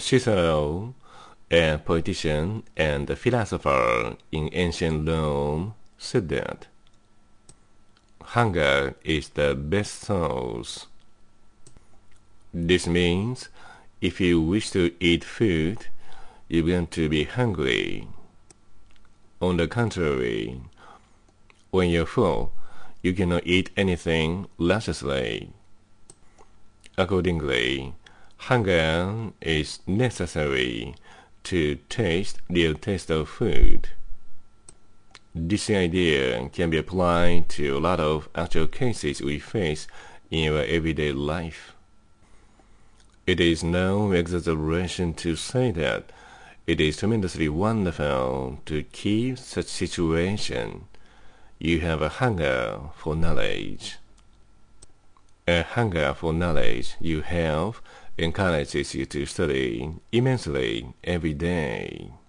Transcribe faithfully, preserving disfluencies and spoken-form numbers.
Cicero, a politician and philosopher in ancient Rome, said that hunger is the best sauce. This means if you wish to eat food, you're going to be hungry. On the contrary, when you're full, you cannot eat anything lusciously. Accordingly, hunger is necessary to taste the taste of food. This idea can be applied to a lot of actual cases we face in our everyday life. It is no exaggeration to say that it is tremendously wonderful to keep such situation. You have a hunger for knowledge. A hunger for knowledge you have encourages you to study immensely every day.